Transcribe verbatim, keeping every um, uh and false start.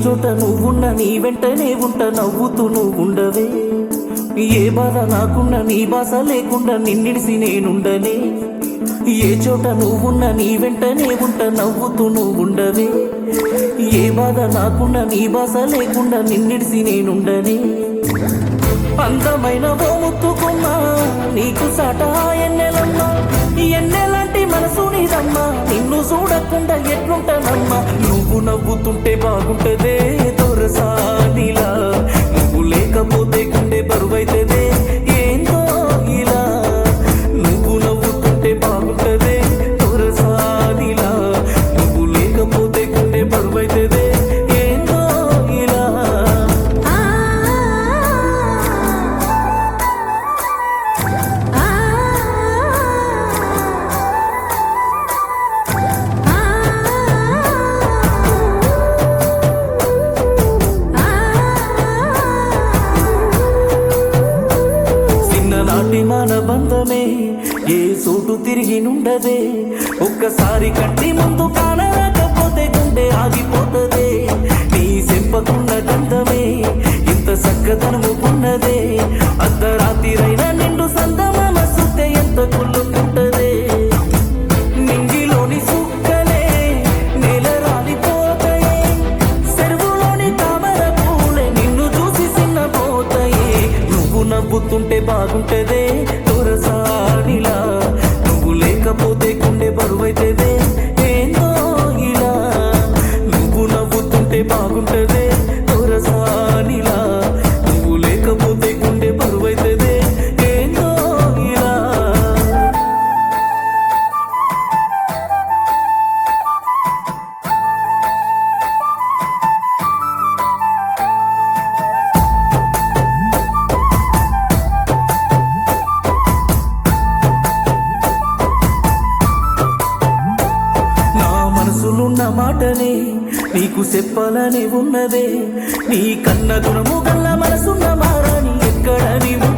చోట నువ్వున్న నీ వెంటనే ఉంట నవ్వుతూ నువ్వుండవే ఏ బాధ నాకున్న నీ బాస లేకుండా నిన్నిడిసి నేనుండనే ఏ చోట నువ్వున్న నీ వెంటనే ఉంట నవ్వుతూ నువ్వుండవే ఏ బాధ నాకున్న నీ బాస లేకుండా నిన్నిడిసి నేనుండనే అందమైన ఓ ముత్తుకుమ్మా నీకు సాట ఎన్నెలమ్మా ఎన్నెలాంటి మనసు నీదమ్మా నిన్ను చూడకుండా ఎట్లుంటానమ్మా నువ్వు నవ్వుతుంటే బాగుంటదే దొరసానిలా నువ్వు లేకపోతే గుండె బరువైతేదే ఏందో ఇలా నువ్వు నవ్వుతుంటే బాగుంటదే దొరసానిలా నువ్వు లేకపోతే గుండె బరువైతేదే ఏందో ఇలా నాటి మన బంధమే ఏ చోటు తిరిగి నుండదే ఒక్కసారి కంటి ముందు కానరాకపోతే గుండె ఆగిపోతదే నీ చెంపకున్న గంధమే ఇంత చక్కదనము ఉన్నదే అర్ధరాత్రిరైనా నిండు సందమామ సుత్తే ఎంత కుళ్ళుకుంటదే నింగిలోని సుక్కలే నేల రాలిపోతాయే చెరువులోని తామర పూలే నిన్ను చూసి చిన్నపోతాయే నువ్వు నవ్వుతుంటే బాగుంటదే దొరసానిలా నువ్వు లేకపోతే గుండె బరువైతేదే ఏందో ఇలా నువ్వు నవ్వుతుంటే బాగుంటదే దొరసానిలా నువ్వు లేకపోతే గుండె బరువైతేదే ఏందో ఇలా మనసులున్న మాటనే నీకు చెప్పాలని ఉన్నదే నీ కన్న గుణము గల్ల మనసున్న మారాని ఎక్కడ నీవు